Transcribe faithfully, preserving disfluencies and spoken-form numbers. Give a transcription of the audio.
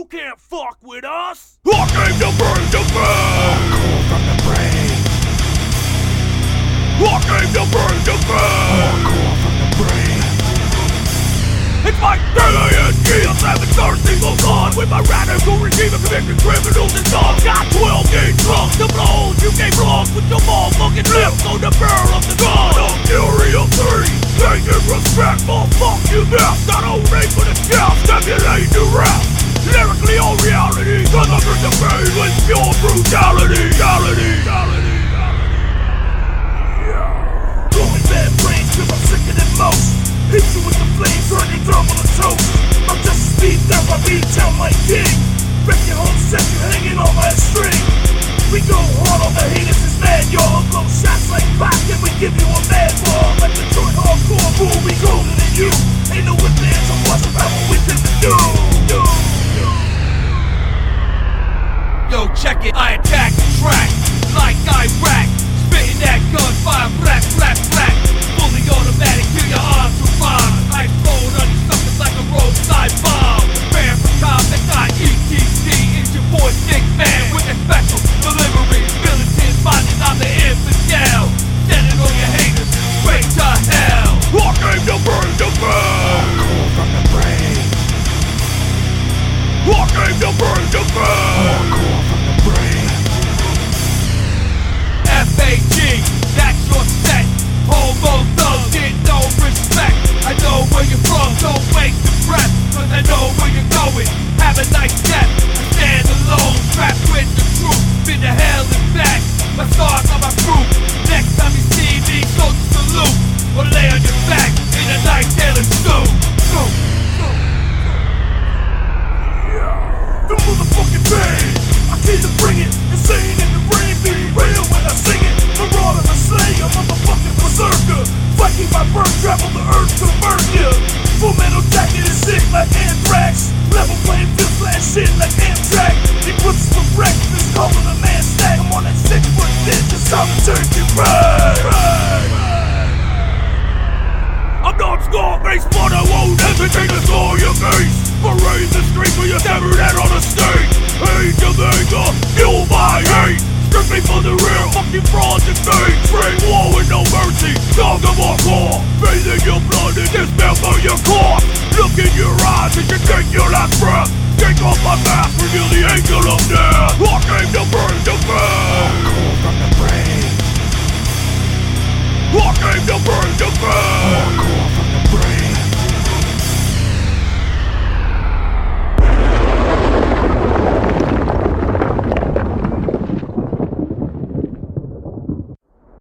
can't fuck with us. I came to bring the pain. Hardcore from the brain. I came to bring the pain. Hardcore from the brain. It's my L A N G, a savage thirsty goes on with my radical regime of convicted criminals and dogs. Got twelve gauge drums to blow. You came wrong with your motherfucking lips on the barrel of the gun. I'm fury of three, taking respectful. Fuck you now, not only for the scalp, stimulate the rap. Lyrically on reality, cause I bring the pain with pure brutality. Reality, reality, reality. Yeah. Going bad brains cause I'm sicker than most. Hit you with the flames, turn your drum on the toast. I'm just a speed up, I beat down my king. Wreck your whole set, you hanging on my string. We go hard on the haters, is mad, y'all. Blow shots like rock, and we give you a mad ball. Like the joint hardcore rule, we colder than you. Ain't no whip dance, I'm watching about what we did to do. Yo, Yo, check it, I attack the track.